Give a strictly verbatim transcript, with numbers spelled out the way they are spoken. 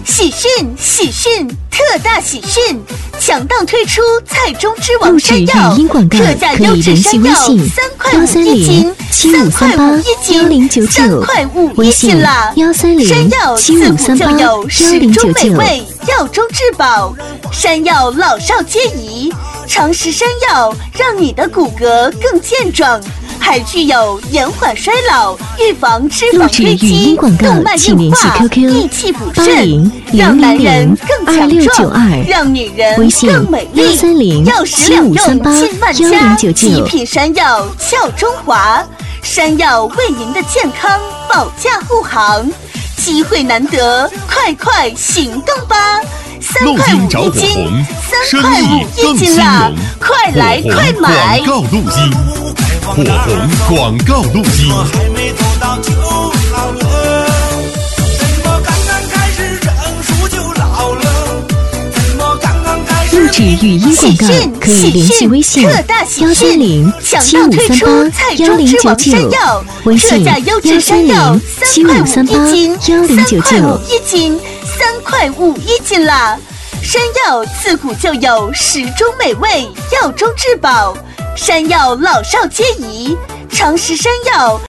喜讯喜讯，特大喜讯！强档推出菜中之王山药，特价优质山药三块五一斤，三块五一斤，三块五一斤啦！山药自古就有食中美味，药中至宝，山药老少皆宜。常食山药，让你的骨骼更健壮。还具有延缓衰老、预防脂肪堆积、动脉硬化、益气补肾，让男人更强壮，让女人更美丽。药食两用，亲万家，极品山药俏中华。山药为您的健康保驾护航，机会难得，快快行动吧！三块五一斤，三块五一斤啦！快来快买！ 广告路径。火红广告路径。 录制语音广告可以联系微信幺三零七五三八幺零九九，微信幺三零七五三八幺零九九。 一斤，三块五一斤啦！山药自古就有食中美味，药中至宝。山药老少皆宜，常食山药。